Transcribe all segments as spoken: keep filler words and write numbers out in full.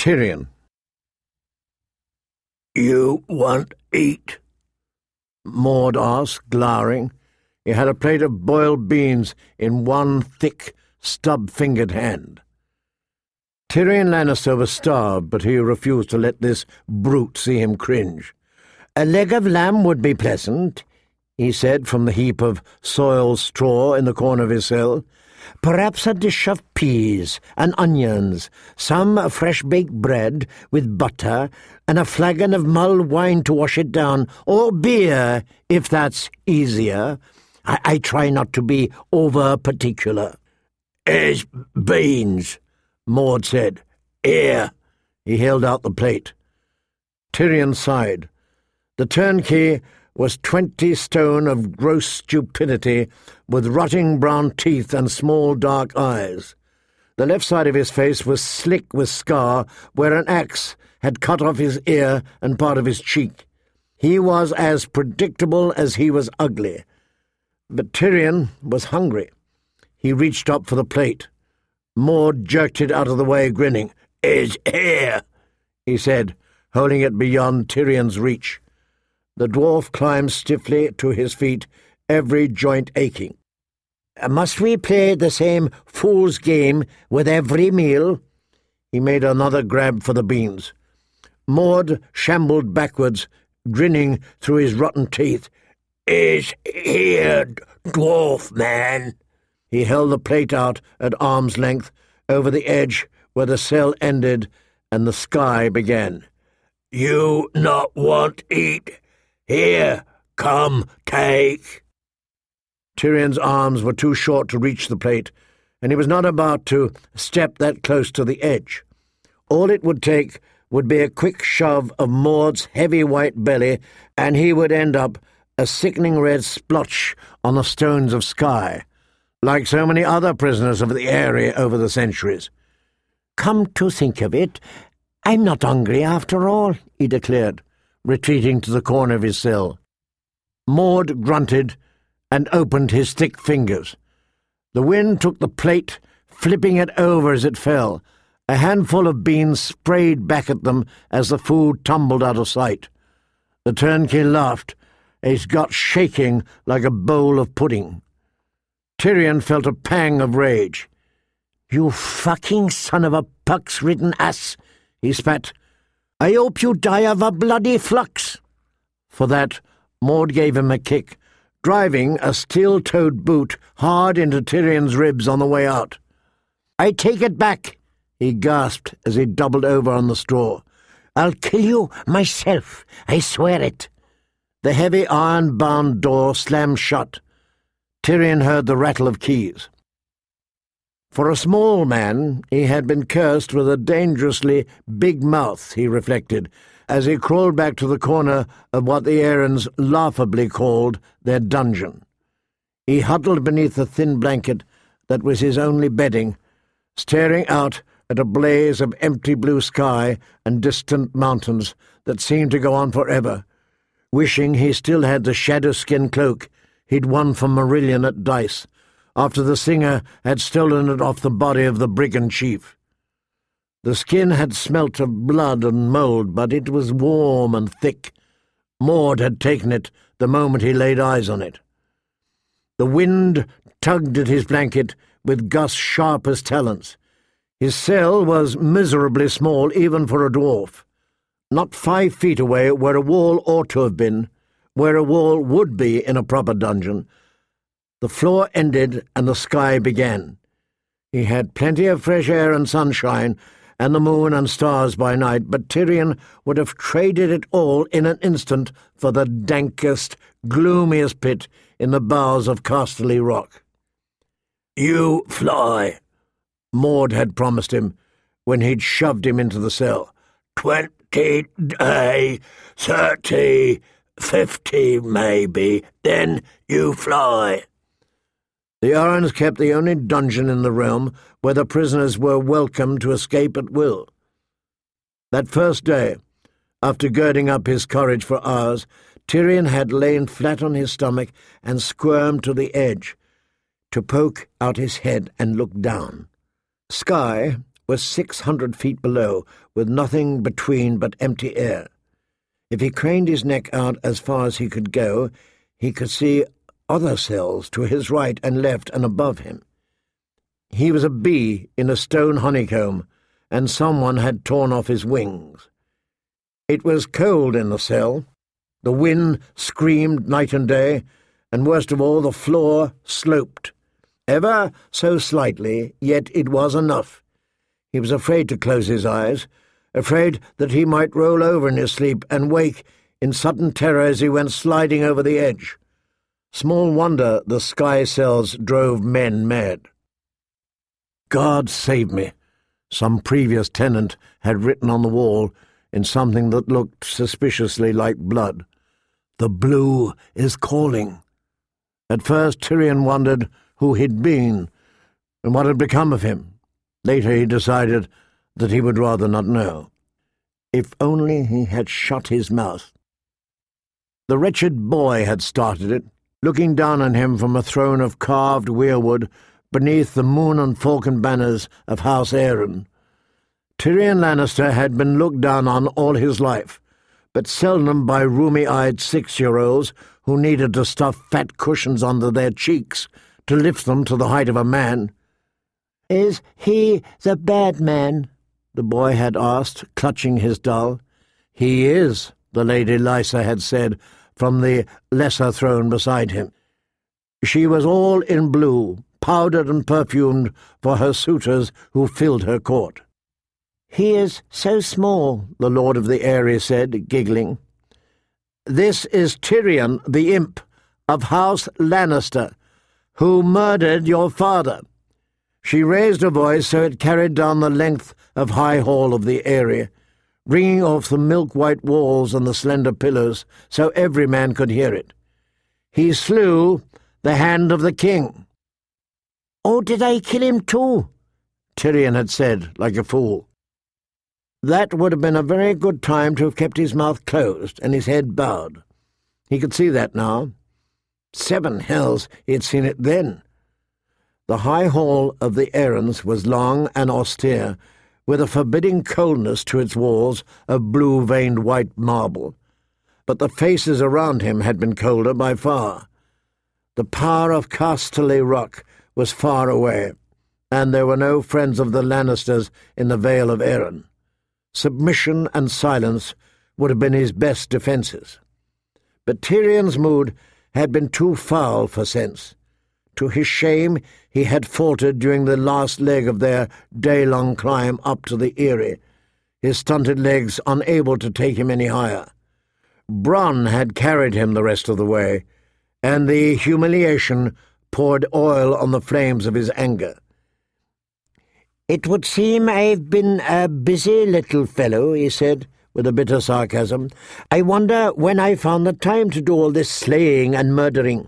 Tyrion. "You want eat?" Maud asked, glowering. He had a plate of boiled beans in one thick, stub-fingered hand. Tyrion Lannister was starved, but he refused to let this brute see him cringe. "A leg of lamb would be pleasant," he said from the heap of soiled straw in the corner of his cell. "Perhaps a dish of peas and onions, some fresh-baked bread with butter, and a flagon of mulled wine to wash it down, or beer, if that's easier. I, I try not to be over-particular." "Here's beans," Maud said. "Here." He held out the plate. Tyrion sighed. The turnkey was twenty stone of gross stupidity, with rotting brown teeth and small dark eyes. The left side of his face was slick with scar, where an axe had cut off his ear and part of his cheek. He was as predictable as he was ugly. But Tyrion was hungry. He reached up for the plate. Maud jerked it out of the way, grinning. "Is here," he said, holding it beyond Tyrion's reach. The dwarf climbed stiffly to his feet, every joint aching. "Must we play the same fool's game with every meal?" He made another grab for the beans. Maud shambled backwards, grinning through his rotten teeth. "Is here, dwarf man." He held the plate out at arm's length, over the edge where the cell ended and the sky began. "You not want eat? Here, come, take." Tyrion's arms were too short to reach the plate, and he was not about to step that close to the edge. All it would take would be a quick shove of Maud's heavy white belly, and he would end up a sickening red splotch on the stones of Skye, like so many other prisoners of the area over the centuries. "Come to think of it, I'm not hungry after all," he declared, retreating to the corner of his cell. Maud grunted and opened his thick fingers. The wind took the plate, flipping it over as it fell. A handful of beans sprayed back at them as the food tumbled out of sight. The turnkey laughed, his gut shaking like a bowl of pudding. Tyrion felt a pang of rage. "You fucking son of a pox-ridden ass," he spat. "I hope you die of a bloody flux." For that, Maud gave him a kick, driving a steel-toed boot hard into Tyrion's ribs on the way out. "I take it back," he gasped as he doubled over on the straw. "I'll kill you myself, I swear it." The heavy iron-bound door slammed shut. Tyrion heard the rattle of keys. For a small man, he had been cursed with a dangerously big mouth, he reflected, as he crawled back to the corner of what the Aarons laughably called their dungeon. He huddled beneath the thin blanket that was his only bedding, staring out at a blaze of empty blue sky and distant mountains that seemed to go on forever, wishing he still had the shadow-skin cloak he'd won from Marillion at dice, after the singer had stolen it off the body of the brigand chief. The skin had smelt of blood and mould, but it was warm and thick. Maud had taken it the moment he laid eyes on it. The wind tugged at his blanket with gusts sharp as talons. His cell was miserably small even for a dwarf. Not five feet away, where a wall ought to have been, where a wall would be in a proper dungeon, the floor ended and the sky began. He had plenty of fresh air and sunshine, and the moon and stars by night, but Tyrion would have traded it all in an instant for the dankest, gloomiest pit in the bowels of Casterly Rock. "You fly," Maud had promised him when he'd shoved him into the cell. "Twenty day, thirty, fifty maybe, then you fly." The Arryns kept the only dungeon in the realm where the prisoners were welcome to escape at will. That first day, after girding up his courage for hours, Tyrion had lain flat on his stomach and squirmed to the edge, to poke out his head and look down. Skye, was six hundred feet below, with nothing between but empty air. If he craned his neck out as far as he could go, he could see other cells to his right and left and above him. He was a bee in a stone honeycomb, and someone had torn off his wings. It was cold in the cell. The wind screamed night and day, and worst of all, the floor sloped. Ever so slightly, yet it was enough. He was afraid to close his eyes, afraid that he might roll over in his sleep and wake in sudden terror as he went sliding over the edge. Small wonder the sky cells drove men mad. "God save me," some previous tenant had written on the wall in something that looked suspiciously like blood. "The blue is calling." At first Tyrion wondered who he'd been and what had become of him. Later he decided that he would rather not know. If only he had shut his mouth. The wretched boy had started it, looking down on him from a throne of carved weirwood beneath the moon and falcon banners of House Arryn. Tyrion Lannister had been looked down on all his life, but seldom by rheumy-eyed six-year-olds who needed to stuff fat cushions under their cheeks to lift them to the height of a man. "Is he the bad man?" the boy had asked, clutching his doll. "He is," the Lady Lysa had said from the lesser throne beside him. She was all in blue, powdered and perfumed for her suitors who filled her court. "He is so small," the Lord of the Eyrie said, giggling. "This is Tyrion the Imp of House Lannister, who murdered your father." She raised her voice so it carried down the length of High Hall of the Eyrie, ringing off the milk-white walls and the slender pillars so every man could hear it. "He slew the Hand of the King." "Oh, did I kill him too?" Tyrion had said, like a fool. That would have been a very good time to have kept his mouth closed and his head bowed. He could see that now. Seven hells, he had seen it then. The high hall of the Arryns was long and austere, with a forbidding coldness to its walls of blue-veined white marble. But the faces around him had been colder by far. The power of Casterly Rock was far away, and there were no friends of the Lannisters in the Vale of Arryn. Submission and silence would have been his best defences. But Tyrion's mood had been too foul for sense. To his shame, he had faltered during the last leg of their day-long climb up to the Eyrie, his stunted legs unable to take him any higher. Bronn had carried him the rest of the way, and the humiliation poured oil on the flames of his anger. "It would seem I've been a busy little fellow," he said, with a bitter sarcasm. "I wonder when I found the time to do all this slaying and murdering."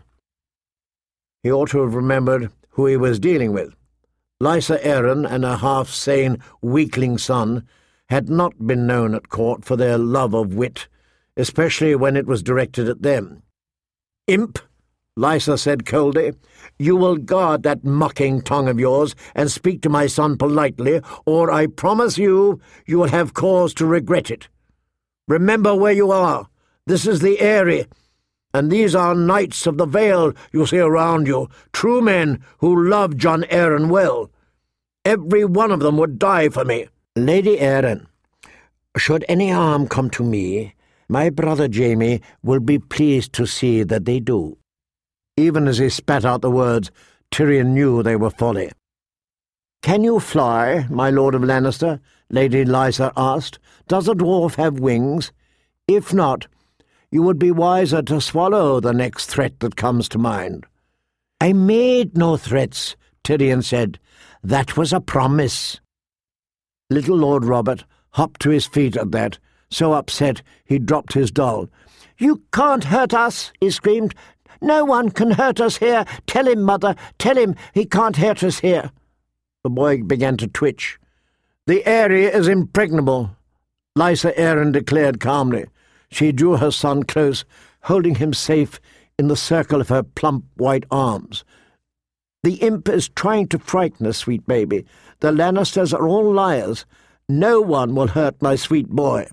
He ought to have remembered who he was dealing with. Lysa Arryn and her half-sane weakling son had not been known at court for their love of wit, especially when it was directed at them. "Imp," Lysa said coldly, "you will guard that mocking tongue of yours and speak to my son politely, or I promise you you will have cause to regret it. Remember where you are. This is the Eyrie, and these are knights of the Vale you see around you, true men who love Jon Arryn well. Every one of them would die for me." "Lady Arryn, should any harm come to me, my brother Jaime will be pleased to see that they do." Even as he spat out the words, Tyrion knew they were folly. "Can you fly, my Lord of Lannister?" Lady Lysa asked. "Does a dwarf have wings? If not, you would be wiser to swallow the next threat that comes to mind." "I made no threats," Tyrion said. "That was a promise." Little Lord Robert hopped to his feet at that, so upset he dropped his doll. "You can't hurt us," he screamed. "No one can hurt us here. Tell him, Mother, tell him he can't hurt us here." The boy began to twitch. "The Eyrie is impregnable," Lysa Arryn declared calmly. She drew her son close, holding him safe in the circle of her plump white arms. "The imp is trying to frighten us, sweet baby. The Lannisters are all liars. No one will hurt my sweet boy."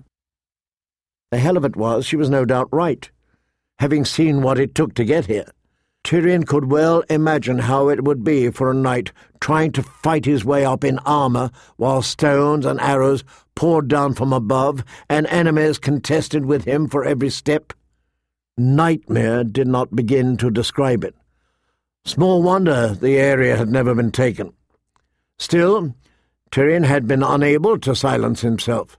The hell of it was, she was no doubt right, having seen what it took to get here. Tyrion could well imagine how it would be for a knight trying to fight his way up in armour while stones and arrows poured down from above and enemies contested with him for every step. Nightmare did not begin to describe it. Small wonder the area had never been taken. Still, Tyrion had been unable to silence himself.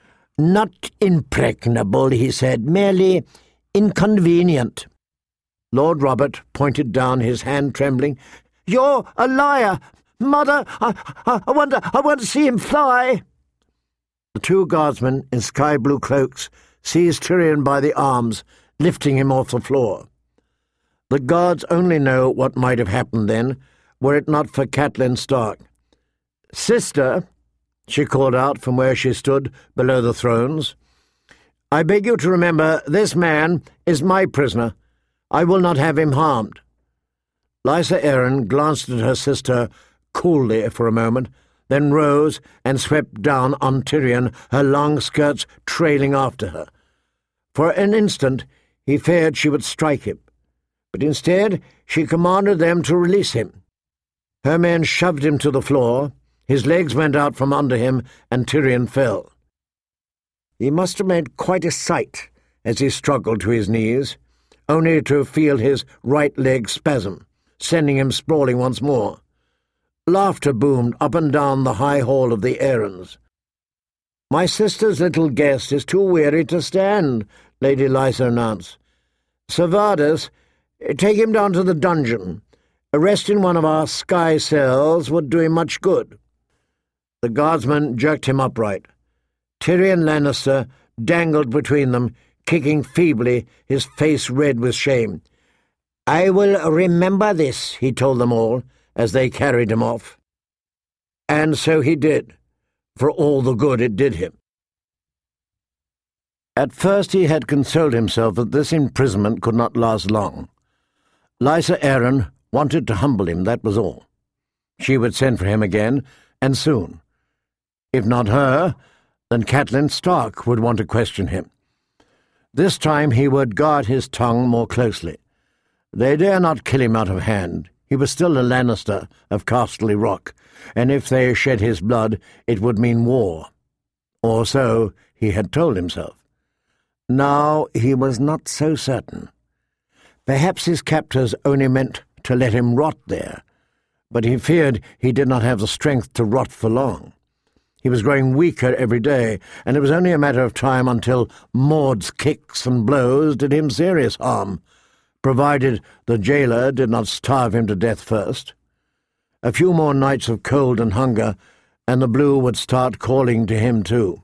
"Not impregnable," he said, "merely inconvenient." Lord Robert pointed down, his hand trembling. "You're a liar! Mother, I, I, I wonder, I want to see him fly!" The two guardsmen in sky-blue cloaks seized Tyrion by the arms, lifting him off the floor. The gods only know what might have happened then, were it not for Catelyn Stark. "Sister," she called out from where she stood below the thrones, "I beg you to remember this man is my prisoner. I will not have him harmed." Lysa Arryn glanced at her sister coolly for a moment, then rose and swept down on Tyrion, her long skirts trailing after her. For an instant he feared she would strike him, but instead she commanded them to release him. Her men shoved him to the floor, his legs went out from under him, and Tyrion fell. He must have made quite a sight as he struggled to his knees, only to feel his right leg spasm, sending him sprawling once more. Laughter boomed up and down the high hall of the Arryns. "My sister's little guest is too weary to stand," Lady Lysa announced. "Servadus, take him down to the dungeon. Arrest in one of our sky cells would do him much good." The guardsman jerked him upright. Tyrion Lannister dangled between them, kicking feebly, his face red with shame. "I will remember this," he told them all, as they carried him off. And so he did, for all the good it did him. At first he had consoled himself that this imprisonment could not last long. Lysa Arryn wanted to humble him, that was all. She would send for him again, and soon. If not her, then Catelyn Stark would want to question him. This time he would guard his tongue more closely. They dare not kill him out of hand. He was still a Lannister of Casterly Rock, and if they shed his blood, it would mean war. Or so he had told himself. Now he was not so certain. Perhaps his captors only meant to let him rot there, but he feared he did not have the strength to rot for long. He was growing weaker every day, and it was only a matter of time until Maud's kicks and blows did him serious harm, provided the jailer did not starve him to death first. A few more nights of cold and hunger, and the blue would start calling to him too.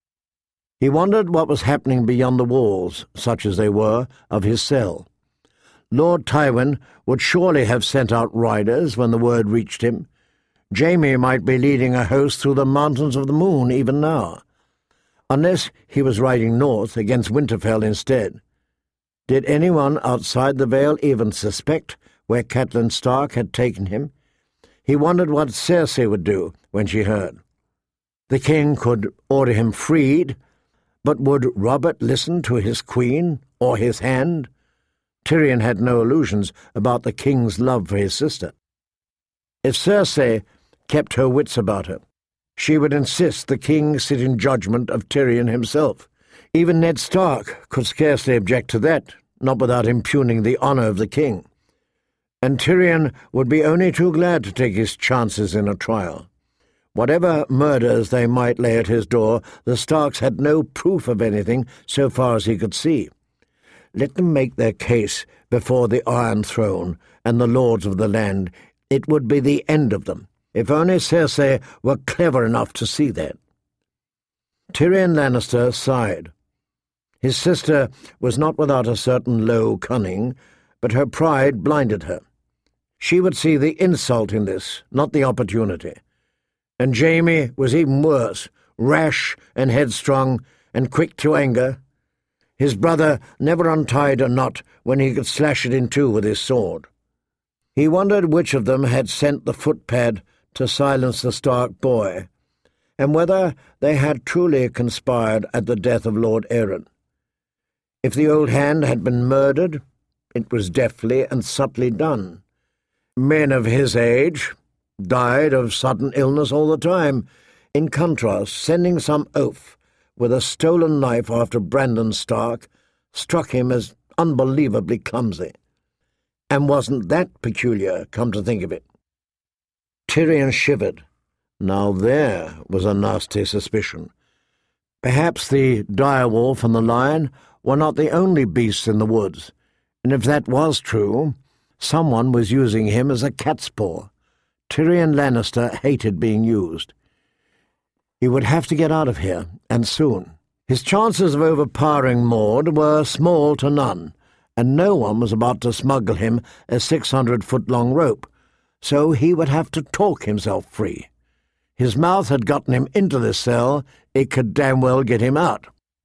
He wondered what was happening beyond the walls, such as they were, of his cell. Lord Tywin would surely have sent out riders when the word reached him. Jaime might be leading a host through the Mountains of the Moon even now, unless he was riding north against Winterfell instead. Did anyone outside the Vale even suspect where Catelyn Stark had taken him? He wondered what Cersei would do when she heard. The king could order him freed, but would Robert listen to his queen or his hand? Tyrion had no illusions about the king's love for his sister. If Cersei kept her wits about her, she would insist the king sit in judgment of Tyrion himself. Even Ned Stark could scarcely object to that, not without impugning the honour of the king. And Tyrion would be only too glad to take his chances in a trial. Whatever murders they might lay at his door, the Starks had no proof of anything so far as he could see. Let them make their case before the Iron Throne and the lords of the land. It would be the end of them, if only Cersei were clever enough to see that. Tyrion Lannister sighed. His sister was not without a certain low cunning, but her pride blinded her. She would see the insult in this, not the opportunity. And Jaime was even worse, rash and headstrong and quick to anger. His brother never untied a knot when he could slash it in two with his sword. He wondered which of them had sent the footpad to silence the Stark boy, and whether they had truly conspired at the death of Lord Aaron. If the old hand had been murdered, it was deftly and subtly done. Men of his age died of sudden illness all the time. In contrast, sending some oaf with a stolen knife after Brandon Stark struck him as unbelievably clumsy. And wasn't that peculiar, come to think of it? Tyrion shivered. Now there was a nasty suspicion. Perhaps the direwolf and the lion were not the only beasts in the woods, and if that was true, someone was using him as a cat's paw. Tyrion Lannister hated being used. He would have to get out of here, and soon. His chances of overpowering Mord were small to none, and no one was about to smuggle him a six-hundred-foot-long rope, so he would have to talk himself free. His mouth had gotten him into this cell, it could damn well get him out.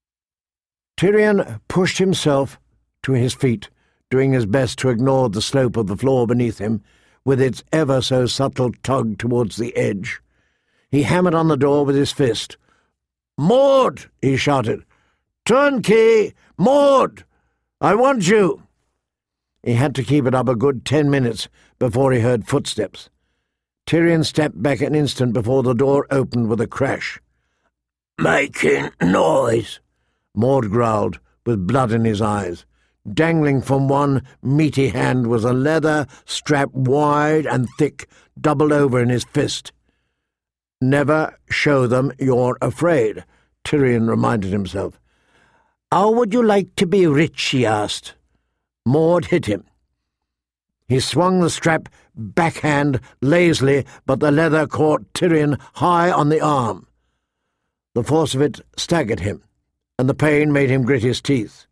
Tyrion pushed himself to his feet, doing his best to ignore the slope of the floor beneath him, with its ever-so-subtle tug towards the edge. He hammered on the door with his fist. "Mord!" he shouted. "Turnkey! Mord! I want you!" He had to keep it up a good ten minutes before he heard footsteps. Tyrion stepped back an instant before the door opened with a crash. "Making noise," Mord growled, with blood in his eyes. Dangling from one meaty hand was a leather strap wide and thick, doubled over in his fist. "Never show them you're afraid," Tyrion reminded himself. "How would you like to be rich?" he asked. Mord hit him. He swung the strap backhand lazily, but the leather caught Tyrion high on the arm. The force of it staggered him, and the pain made him grit his teeth.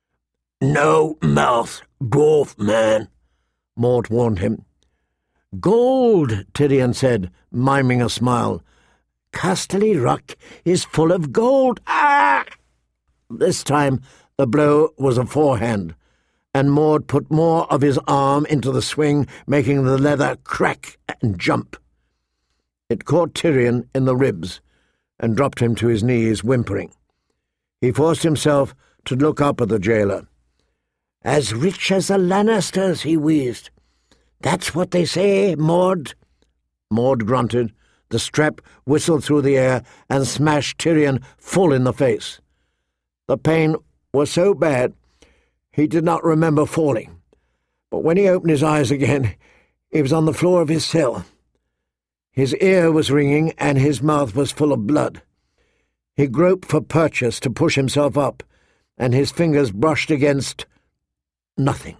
"No mouth, dwarf man," Mort warned him. "Gold," Tyrion said, miming a smile. "Casterly Rock is full of gold. Ah!" This time the blow was a forehand, and Mord put more of his arm into the swing, making the leather crack and jump. It caught Tyrion in the ribs and dropped him to his knees, whimpering. He forced himself to look up at the jailer. "As rich as the Lannisters," he wheezed. "That's what they say, Mord." Mord grunted. The strap whistled through the air and smashed Tyrion full in the face. The pain was so bad he did not remember falling, but when he opened his eyes again, he was on the floor of his cell. His ear was ringing and his mouth was full of blood. He groped for purchase to push himself up, and his fingers brushed against nothing.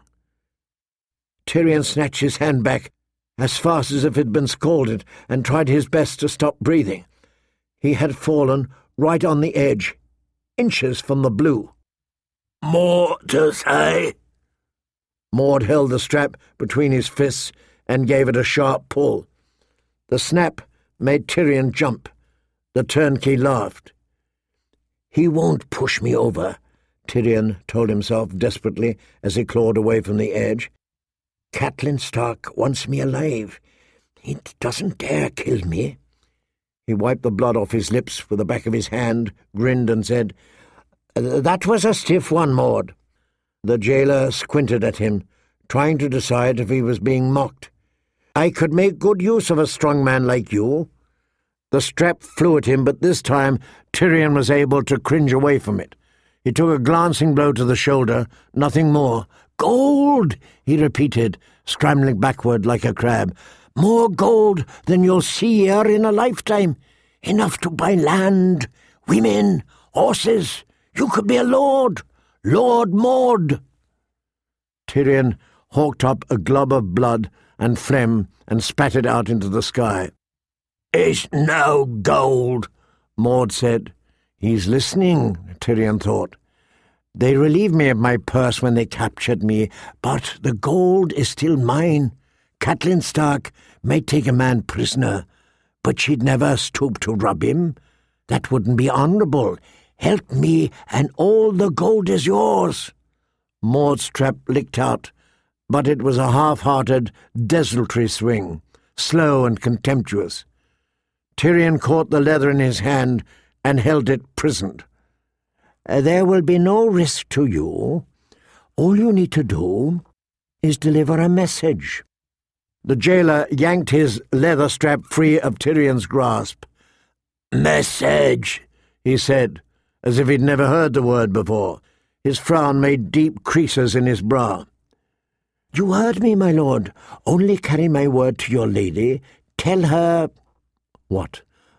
Tyrion snatched his hand back as fast as if it had been scalded and tried his best to stop breathing. He had fallen right on the edge, inches from the blue. "More to say?" Mord held the strap between his fists and gave it a sharp pull. The snap made Tyrion jump. The turnkey laughed. "He won't push me over," Tyrion told himself desperately as he clawed away from the edge. "Catelyn Stark wants me alive. He doesn't dare kill me." He wiped the blood off his lips with the back of his hand, grinned and said, "That was a stiff one, Mord." The jailer squinted at him, trying to decide if he was being mocked. "I could make good use of a strong man like you." The strap flew at him, but this time Tyrion was able to cringe away from it. He took a glancing blow to the shoulder, nothing more. "Gold!" he repeated, scrambling backward like a crab. "More gold than you'll see here in a lifetime. Enough to buy land, women, horses. You could be a lord, Lord Mord." Tyrion hawked up a glob of blood and phlegm and spat it out into the sky. "It's no gold," Mord said. "He's listening," Tyrion thought. "They relieved me of my purse when they captured me, but the gold is still mine. Catelyn Stark may take a man prisoner, but she'd never stoop to rob him. That wouldn't be honourable. Help me, and all the gold is yours." Mord's trap licked out, but it was a half-hearted, desultory swing. slow and contemptuous. Tyrion caught the leather in his hand and held it prisoned. "There will be no risk to you. All you need to do is deliver a message." The jailer yanked his leather strap free of Tyrion's grasp. "Message," he said, as if he'd never heard the word before. His frown made deep creases in his brow. "You heard me, my lord. Only carry my word to your lady. Tell her—" What?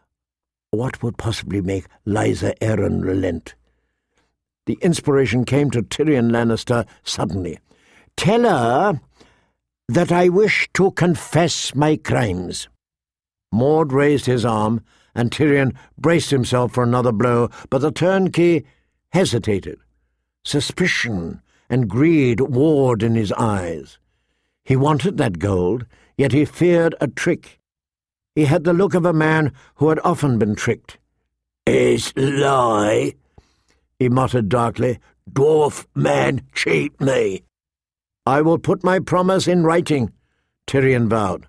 What would possibly make Lysa Arryn relent? The inspiration came to Tyrion Lannister suddenly. "Tell her that I wish to confess my crimes." Mord raised his arm, and Tyrion braced himself for another blow, but the turnkey hesitated. Suspicion and greed warred in his eyes. He wanted that gold, yet he feared a trick. He had the look of a man who had often been tricked. "Is lie," he muttered darkly. "Dwarf man cheat me." "I will put my promise in writing," Tyrion vowed.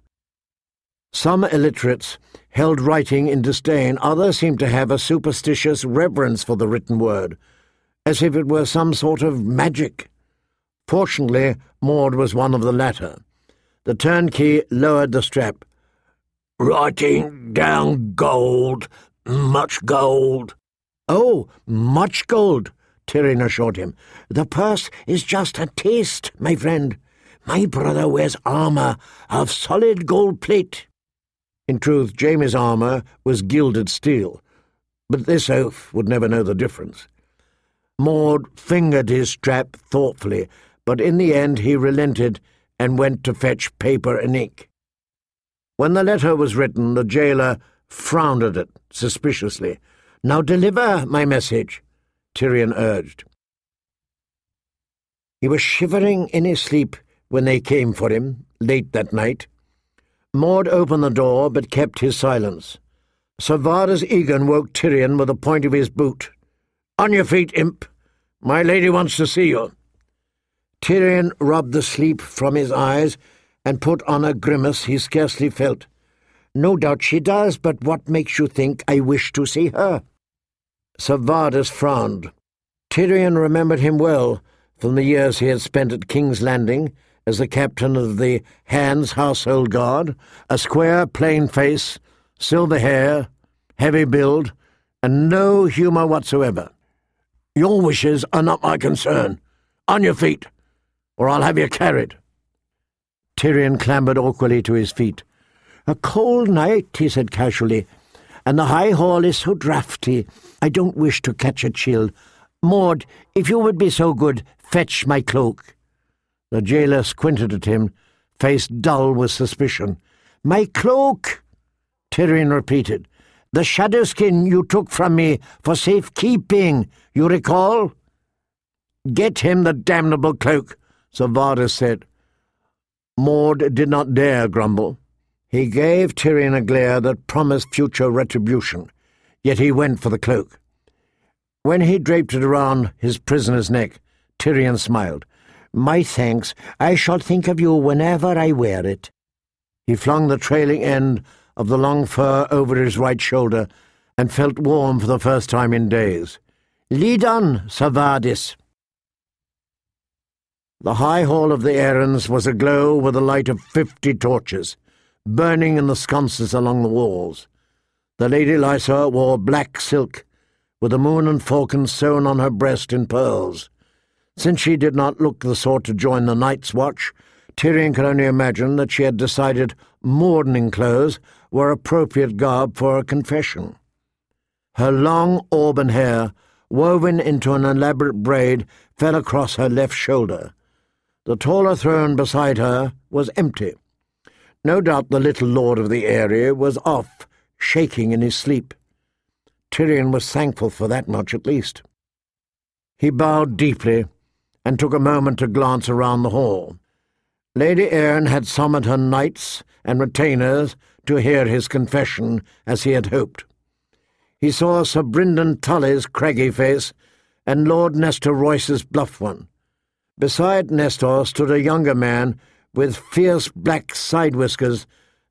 Some illiterates held writing in disdain. Others seemed to have a superstitious reverence for the written word, as if it were some sort of magic. Fortunately, Mord was one of the latter. The turnkey lowered the strap. "Writing down gold, much gold." "Oh, much gold," Tyrion assured him. "The purse is just a taste, my friend. My brother wears armour of solid gold plate." In truth, Jaime's armour was gilded steel, but this oaf would never know the difference. Mord fingered his strap thoughtfully, but in the end he relented and went to fetch paper and ink. When the letter was written, the jailer frowned at it suspiciously. "Now deliver my message," Tyrion urged. He was shivering in his sleep when they came for him, late that night. Mord opened the door, but kept his silence. Ser Vardis Egen woke Tyrion with the point of his boot. "On your feet, imp! My lady wants to see you." Tyrion rubbed the sleep from his eyes and put on a grimace he scarcely felt. "No doubt she does, but what makes you think I wish to see her?" Ser Vardis frowned. Tyrion remembered him well from the years he had spent at King's Landing as the captain of the Hands Household Guard, a square, plain face, silver hair, heavy build, and no humour whatsoever. "Your wishes are not my concern. On your feet, or I'll have you carried." Tyrion clambered awkwardly to his feet. "A cold night," he said casually, "and the high hall is so draughty. I don't wish to catch a chill. Mord, if you would be so good, fetch my cloak." The jailer squinted at him, face dull with suspicion. "My cloak," Tyrion repeated. "The shadowskin you took from me for safekeeping, you recall?" "Get him the damnable cloak," Ser Vardis said. Mord did not dare grumble. He gave Tyrion a glare that promised future retribution, yet he went for the cloak. When he draped it around his prisoner's neck, Tyrion smiled. "My thanks. I shall think of you whenever I wear it." He flung the trailing end of the long fur over his right shoulder and felt warm for the first time in days. "Lead on, Ser Vardis." The high hall of the Arryns was aglow with the light of fifty torches, burning in the sconces along the walls. The Lady Lysa wore black silk, with the moon and falcon sewn on her breast in pearls. Since she did not look the sort to join the Night's Watch, Tyrion could only imagine that she had decided mourning clothes were appropriate garb for a confession. Her long auburn hair, woven into an elaborate braid, fell across her left shoulder. The taller throne beside her was empty. No doubt the little lord of the area was off, shaking in his sleep. Tyrion was thankful for that much at least. He bowed deeply and took a moment to glance around the hall. Lady Arryn had summoned her knights and retainers to hear his confession, as he had hoped. He saw Sir Brynden Tully's craggy face and Lord Nestor Royce's bluff one. Beside Nestor stood a younger man with fierce black side whiskers,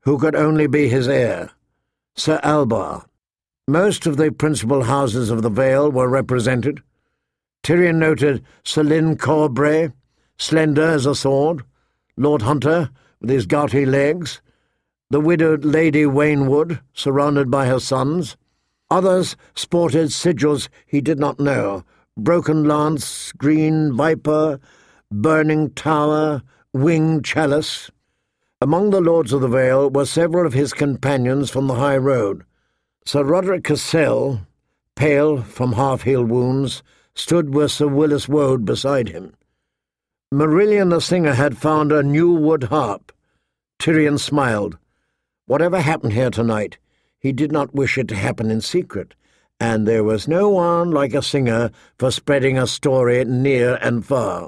who could only be his heir, Sir Albar. Most of the principal houses of the Vale were represented. Tyrion noted Sir Lyn Corbray, slender as a sword, Lord Hunter, with his gouty legs, the widowed Lady Waynwood, surrounded by her sons. Others sported sigils he did not know, broken lance, green viper, burning tower, winged chalice. Among the lords of the Vale were several of his companions from the high road. Sir Roderick Cassel, pale from half-healed wounds, stood with Sir Willis Woade beside him. Marillion the singer had found a new wood harp. Tyrion smiled. Whatever happened here tonight, he did not wish it to happen in secret, and there was no one like a singer for spreading a story near and far.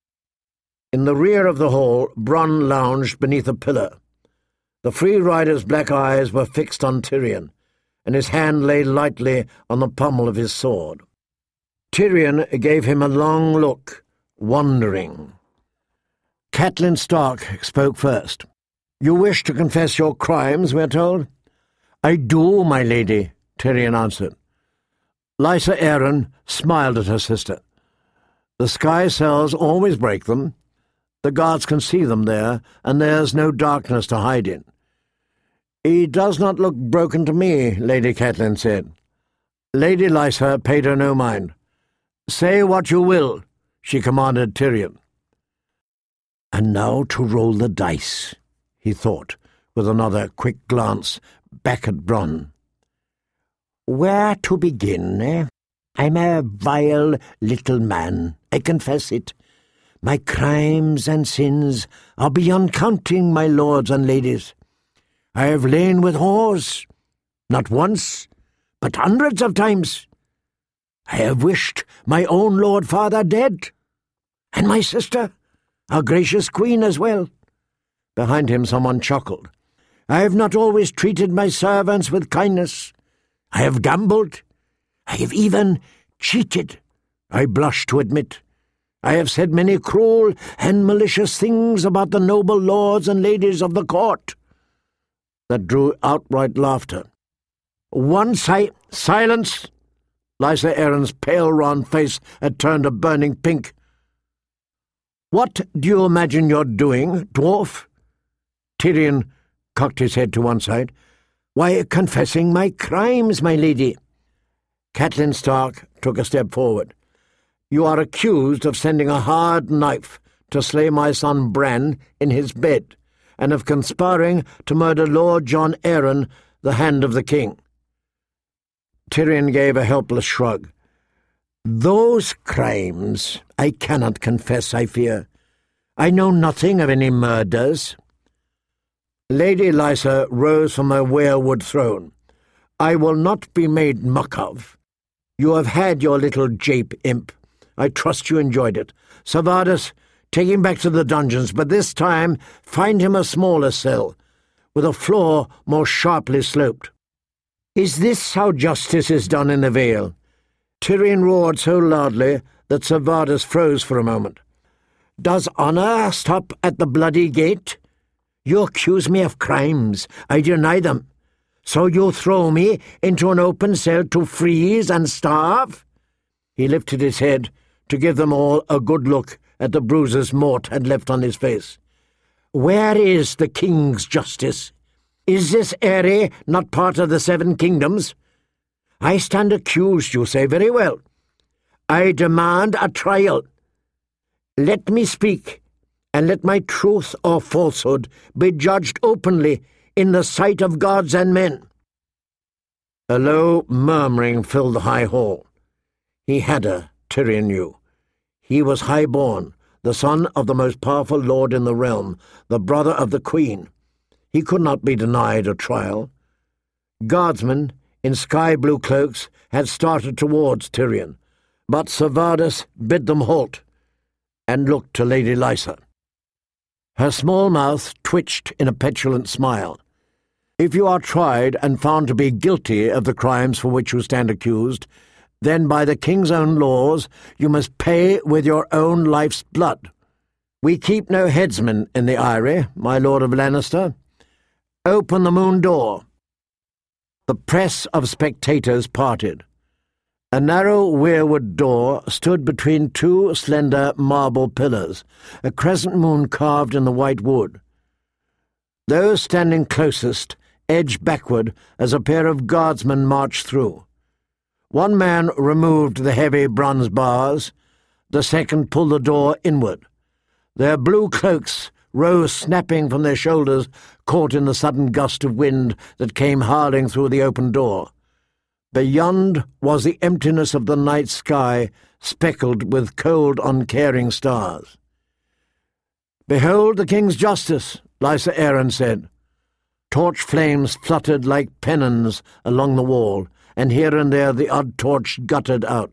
In the rear of the hall, Bronn lounged beneath a pillar. The free rider's black eyes were fixed on Tyrion, and his hand lay lightly on the pommel of his sword. Tyrion gave him a long look, wondering. Catelyn Stark spoke first. "You wish to confess your crimes, we're told?" "I do, my lady," Tyrion answered. Lysa Arryn smiled at her sister. "The sky cells always break them. The guards can see them there, and there's no darkness to hide in." "He does not look broken to me," Lady Catelyn said. Lady Lysa paid her no mind. "Say what you will," she commanded Tyrion. "And now to roll the dice," he thought, with another quick glance back at Bronn. "Where to begin, eh? I'm a vile little man, I confess it. My crimes and sins are beyond counting, my lords and ladies. I have lain with whores, not once, but hundreds of times. I have wished my own lord father dead, and my sister, our gracious queen, as well." Behind him someone chuckled. "I have not always treated my servants with kindness. I have gambled. I have even cheated, I blush to admit. I have said many cruel and malicious things about the noble lords and ladies of the court." That drew outright laughter. "Once I—" "Silence!" Lysa Arryn's pale round face had turned a burning pink. "What do you imagine you're doing, dwarf?" Tyrion cocked his head to one side. "Why, confessing my crimes, my lady." Catelyn Stark took a step forward. "You are accused of sending a hard knife to slay my son Bran in his bed, and of conspiring to murder Lord Jon Arryn, the Hand of the King." Tyrion gave a helpless shrug. "Those crimes I cannot confess, I fear. I know nothing of any murders." Lady Lysa rose from her weirwood throne. "I will not be made muck of. You have had your little jape, imp. I trust you enjoyed it. Servadus, take him back to the dungeons, but this time find him a smaller cell, with a floor more sharply sloped." "Is this how justice is done in the Vale?" Tyrion roared so loudly that Servadus froze for a moment. "Does honour stop at the bloody gate? You accuse me of crimes. I deny them. So you throw me into an open cell to freeze and starve?" He lifted his head to give them all a good look at the bruises Mort had left on his face. "Where is the king's justice? Is this area not part of the Seven Kingdoms? I stand accused, you say. Very well. I demand a trial. Let me speak, and let my truth or falsehood be judged openly in the sight of gods and men." A low murmuring filled the high hall. He had her, Tyrion knew. He was high-born, the son of the most powerful lord in the realm, the brother of the queen. He could not be denied a trial. Guardsmen in sky-blue cloaks had started towards Tyrion, but Servadus bid them halt, and looked to Lady Lysa. Her small mouth twitched in a petulant smile. "If you are tried and found to be guilty of the crimes for which you stand accused, then by the king's own laws you must pay with your own life's blood. We keep no headsmen in the Eyrie, my lord of Lannister. Open the moon door." The press of spectators parted. A narrow weirwood door stood between two slender marble pillars, a crescent moon carved in the white wood. Those standing closest edged backward as a pair of guardsmen marched through. One man removed the heavy bronze bars, the second pulled the door inward. Their blue cloaks rose snapping from their shoulders, caught in the sudden gust of wind that came howling through the open door. Beyond was the emptiness of the night sky, speckled with cold, uncaring stars. "Behold the king's justice," Lysa Arryn said. Torch flames fluttered like pennons along the wall, and here and there the odd torch guttered out.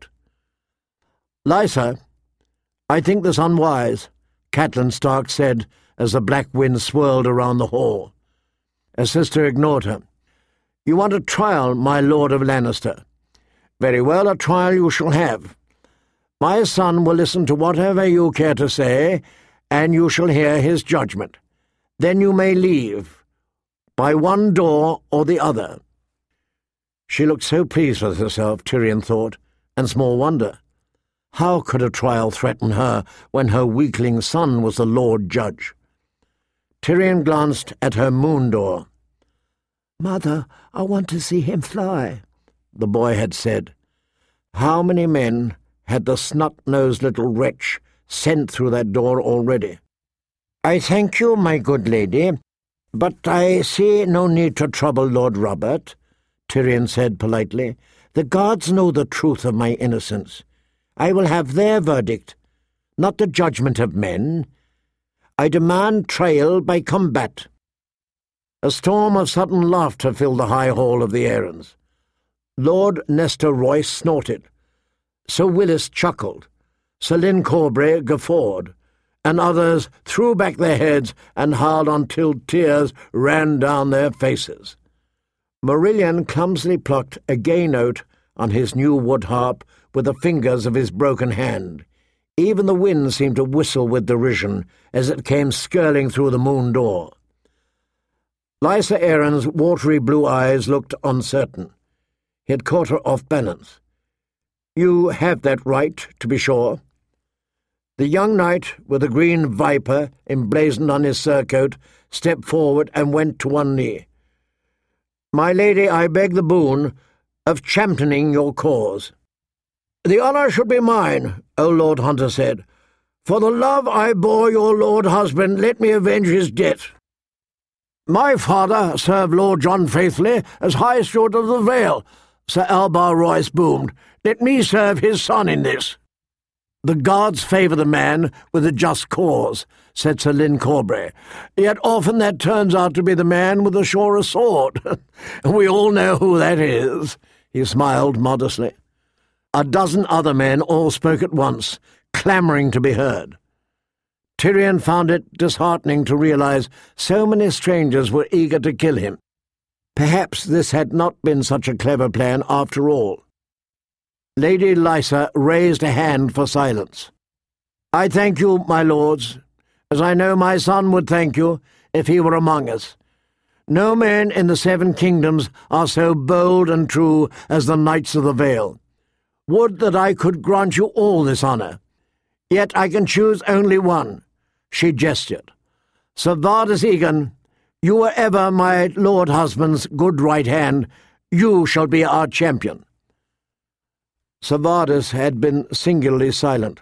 "Lysa, I think this unwise," Catelyn Stark said as the black wind swirled around the hall. Her sister ignored her. "You want a trial, my Lord of Lannister? Very well, a trial you shall have. My son will listen to whatever you care to say, and you shall hear his judgment. Then you may leave, by one door or the other." She looked so pleased with herself, Tyrion thought, and small wonder. How could a trial threaten her when her weakling son was the Lord Judge? Tyrion glanced at her moon door. "Mother, I want to see him fly," the boy had said. How many men had the snot-nosed little wretch sent through that door already? "I thank you, my good lady, but I see no need to trouble Lord Robert," Tyrion said politely. "The gods know the truth of my innocence. I will have their verdict, not the judgment of men. I demand trial by combat." A storm of sudden laughter filled the high hall of the Arryns. Lord Nestor Royce snorted. Sir Willis chuckled. Sir Lyn Corbray guffawed, and others threw back their heads and howled until tears ran down their faces. Marillion clumsily plucked a gay note on his new wood harp with the fingers of his broken hand. Even the wind seemed to whistle with derision as it came skirling through the moon door. Lysa Arryn's watery blue eyes looked uncertain. He had caught her off balance. "You have that right, to be sure." The young knight, with the green viper emblazoned on his surcoat, stepped forward and went to one knee. "My lady, I beg the boon of championing your cause." "The honour should be mine," O Lord Hunter said. "For the love I bore your lord husband, let me avenge his debt. My father served Lord John faithfully as High Steward of the Vale," Sir Albar Royce boomed. "Let me serve his son in this." "The gods favour the man with a just cause," said Sir Lyn Corbray. "Yet often that turns out to be the man with the surer sword. We all know who that is." He smiled modestly. A dozen other men all spoke at once, clamouring to be heard. Tyrion found it disheartening to realize so many strangers were eager to kill him. Perhaps this had not been such a clever plan after all. Lady Lysa raised a hand for silence. "I thank you, my lords, as I know my son would thank you if he were among us. No men in the Seven Kingdoms are so bold and true as the Knights of the Vale. Would that I could grant you all this honour. Yet I can choose only one." She gestured. "Sir Vardis Egan, you were ever my lord husband's good right hand. You shall be our champion." Sir Vardis had been singularly silent.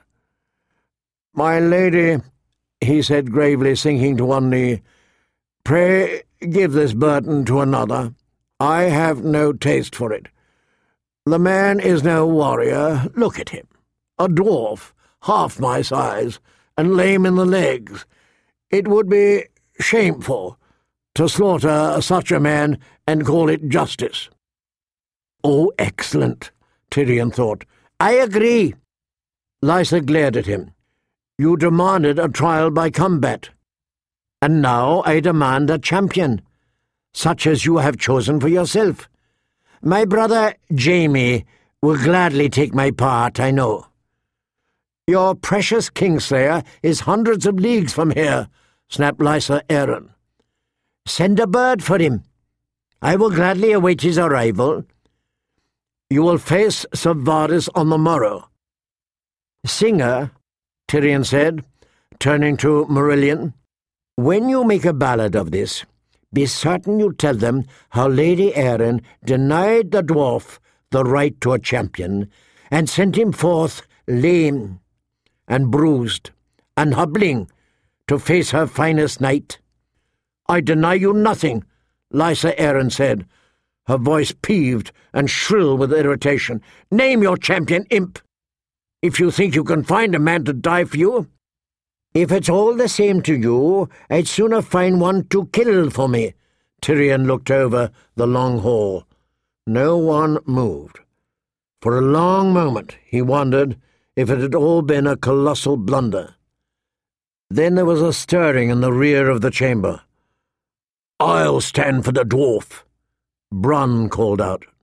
"My lady," he said gravely, sinking to one knee, "pray give this burden to another. I have no taste for it. The man is no warrior. Look at him. A dwarf, half my size, and lame in the legs. It would be shameful to slaughter such a man and call it justice." "Oh, excellent," Tyrion thought. "I agree." Lysa glared at him. "You demanded a trial by combat. And now I demand a champion, such as you have chosen for yourself. My brother Jaime will gladly take my part, I know." "Your precious Kingslayer is hundreds of leagues from here," snapped Lysa Arryn. Send a bird for him. I will gladly await his arrival. You will face Sir Varys on the morrow. Singer, Tyrion said, turning to Marillion, when you make a ballad of this, be certain you tell them how Lady Arryn denied the dwarf the right to a champion, and sent him forth lame and bruised and hobbling to face her finest knight. I deny you nothing, Lysa Arryn said, her voice peeved and shrill with irritation. Name your champion, imp, if you think you can find a man to die for you. If it's all the same to you, I'd sooner find one to kill for me. Tyrion looked over the long hall. No one moved. For a long moment he wondered if it had all been a colossal blunder. Then there was a stirring in the rear of the chamber. I'll stand for the dwarf, Bronn called out.